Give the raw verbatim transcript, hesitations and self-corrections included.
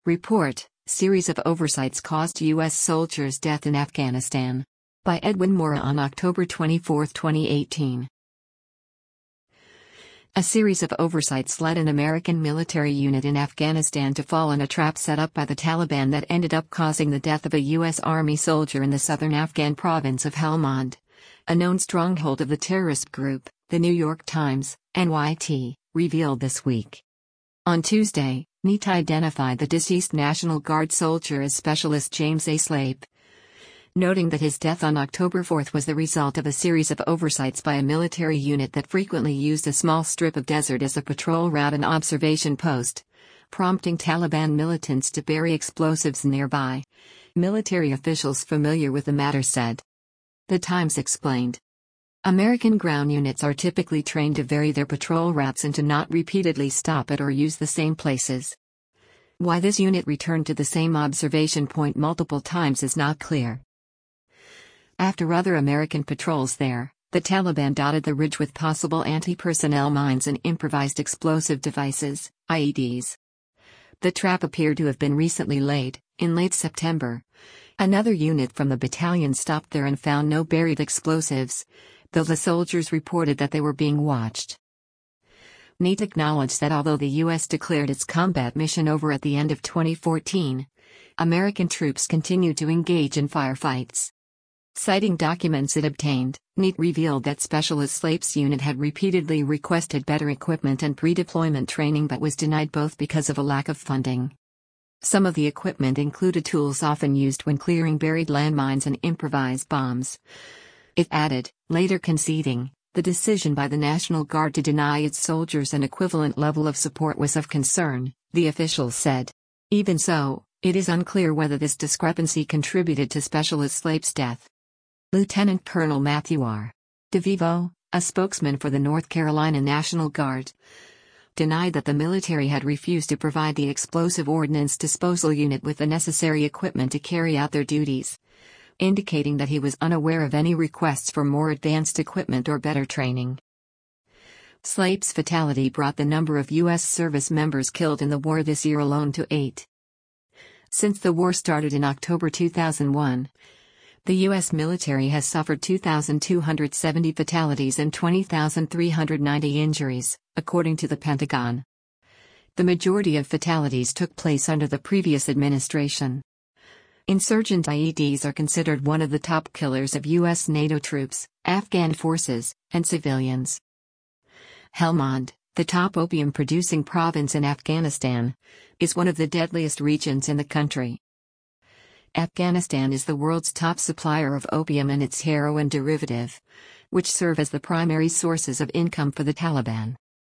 Report, Series of Oversights Caused U S Soldiers' Death in Afghanistan. By Edwin Mora on October twenty-fourth, twenty eighteen. A series of oversights led an American military unit in Afghanistan to fall in a trap set up by the Taliban that ended up causing the death of a U S Army soldier in the southern Afghan province of Helmand, a known stronghold of the terrorist group, The New York Times, N Y T, revealed this week. On Tuesday, N Y T identified the deceased National Guard soldier as Specialist James A. Slape, noting that his death on October fourth was the result of a series of oversights by a military unit that frequently used a small strip of desert as a patrol route and observation post, prompting Taliban militants to bury explosives nearby, military officials familiar with the matter said. The Times explained. American ground units are typically trained to vary their patrol routes and to not repeatedly stop at or use the same places. Why this unit returned to the same observation point multiple times is not clear. After other American patrols there, the Taliban dotted the ridge with possible anti-personnel mines and improvised explosive devices, I E Ds. The trap appeared to have been recently laid, in late September. Another unit from the battalion stopped there and found no buried explosives, though the soldiers reported that they were being watched. N Y T acknowledged that although the U S declared its combat mission over at the end of twenty fourteen, American troops continued to engage in firefights. Citing documents it obtained, N Y T revealed that Specialist Slape's unit had repeatedly requested better equipment and pre-deployment training but was denied both because of a lack of funding. Some of the equipment included tools often used when clearing buried landmines and improvised bombs. It added, later conceding, the decision by the National Guard to deny its soldiers an equivalent level of support was of concern, the officials said. Even so, it is unclear whether this discrepancy contributed to Specialist Slape's death. Lieutenant Colonel Matthew R. DeVivo, a spokesman for the North Carolina National Guard, denied that the military had refused to provide the explosive ordnance disposal unit with the necessary equipment to carry out their duties, indicating that he was unaware of any requests for more advanced equipment or better training. Slape's fatality brought the number of U S service members killed in the war this year alone to eight. Since the war started in October two thousand one, the U S military has suffered two thousand two hundred seventy fatalities and twenty thousand three hundred ninety injuries, according to the Pentagon. The majority of fatalities took place under the previous administration. Insurgent I E Ds are considered one of the top killers of U S NATO troops, Afghan forces, and civilians. Helmand, the top opium-producing province in Afghanistan, is one of the deadliest regions in the country. Afghanistan is the world's top supplier of opium and its heroin derivative, which serve as the primary sources of income for the Taliban.